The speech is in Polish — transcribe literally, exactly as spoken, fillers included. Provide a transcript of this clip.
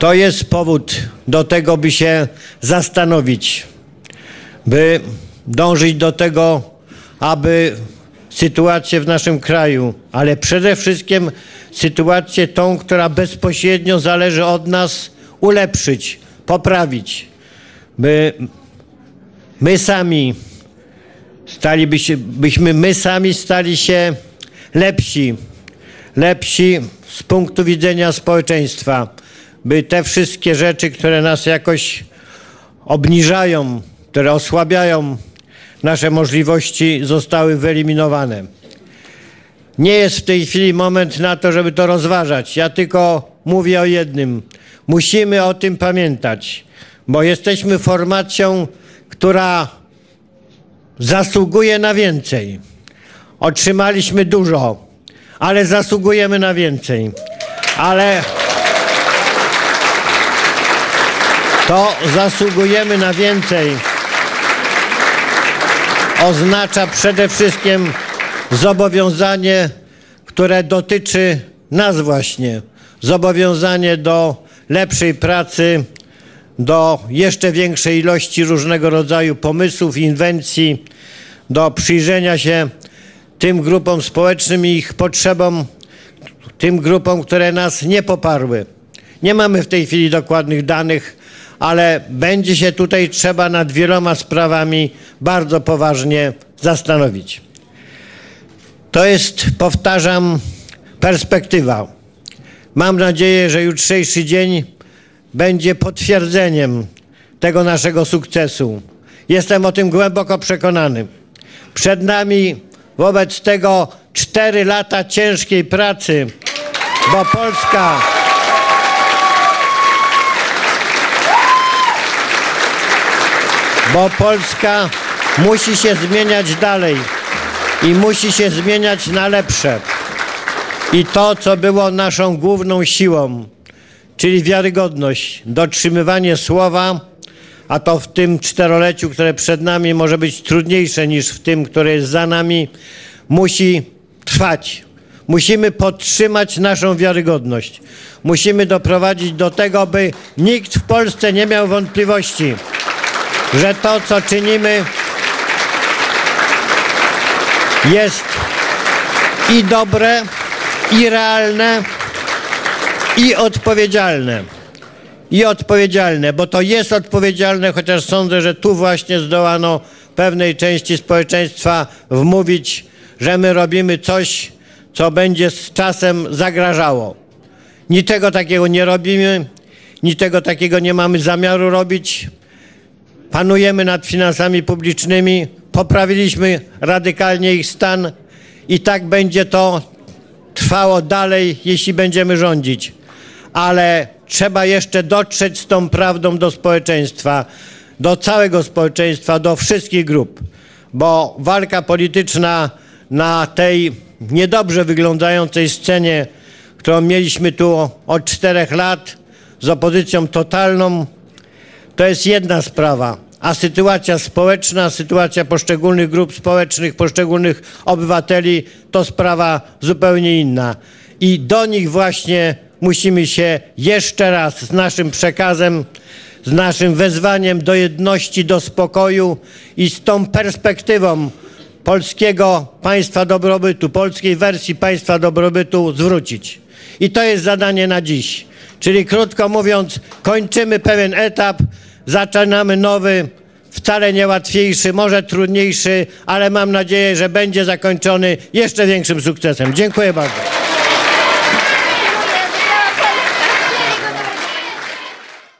To jest powód do tego, by się zastanowić, by dążyć do tego, aby sytuację w naszym kraju, ale przede wszystkim sytuację tą, która bezpośrednio zależy od nas, ulepszyć, poprawić, by my sami stalibyśmy, byśmy my sami stali się lepsi, lepsi z punktu widzenia społeczeństwa, by te wszystkie rzeczy, które nas jakoś obniżają, które osłabiają nasze możliwości, zostały wyeliminowane. Nie jest w tej chwili moment na to, żeby to rozważać. Ja tylko mówię o jednym. Musimy o tym pamiętać, bo jesteśmy formacją, która zasługuje na więcej. Otrzymaliśmy dużo, ale zasługujemy na więcej. Ale to zasługujemy na więcej oznacza przede wszystkim zobowiązanie, które dotyczy nas właśnie. Zobowiązanie do lepszej pracy, do jeszcze większej ilości różnego rodzaju pomysłów, inwencji, do przyjrzenia się tym grupom społecznym i ich potrzebom, tym grupom, które nas nie poparły. Nie mamy w tej chwili dokładnych danych, ale będzie się tutaj trzeba nad wieloma sprawami bardzo poważnie zastanowić. To jest, powtarzam, perspektywa. Mam nadzieję, że jutrzejszy dzień będzie potwierdzeniem tego naszego sukcesu. Jestem o tym głęboko przekonany. Przed nami wobec tego cztery lata ciężkiej pracy, bo Polska bo Polska musi się zmieniać dalej i musi się zmieniać na lepsze. I to, co było naszą główną siłą, czyli wiarygodność, dotrzymywanie słowa, a to w tym czteroleciu, które przed nami może być trudniejsze niż w tym, które jest za nami, musi trwać. Musimy podtrzymać naszą wiarygodność. Musimy doprowadzić do tego, by nikt w Polsce nie miał wątpliwości, że to, co czynimy, jest i dobre, i realne, i odpowiedzialne. I odpowiedzialne, bo to jest odpowiedzialne, chociaż sądzę, że tu właśnie zdołano pewnej części społeczeństwa wmówić, że my robimy coś, co będzie z czasem zagrażało. Niczego takiego nie robimy, niczego takiego nie mamy zamiaru robić. Panujemy nad finansami publicznymi, poprawiliśmy radykalnie ich stan i tak będzie to trwało dalej, jeśli będziemy rządzić. Ale trzeba jeszcze dotrzeć z tą prawdą do społeczeństwa, do całego społeczeństwa, do wszystkich grup, bo walka polityczna na tej niedobrze wyglądającej scenie, którą mieliśmy tu od czterech lat z opozycją totalną, to jest jedna sprawa, a sytuacja społeczna, sytuacja poszczególnych grup społecznych, poszczególnych obywateli to sprawa zupełnie inna. I do nich właśnie musimy się jeszcze raz z naszym przekazem, z naszym wezwaniem do jedności, do spokoju i z tą perspektywą polskiego państwa dobrobytu, polskiej wersji państwa dobrobytu zwrócić. I to jest zadanie na dziś. Czyli krótko mówiąc, kończymy pewien etap, zaczynamy nowy, wcale nie łatwiejszy, może trudniejszy, ale mam nadzieję, że będzie zakończony jeszcze większym sukcesem. Dziękuję bardzo.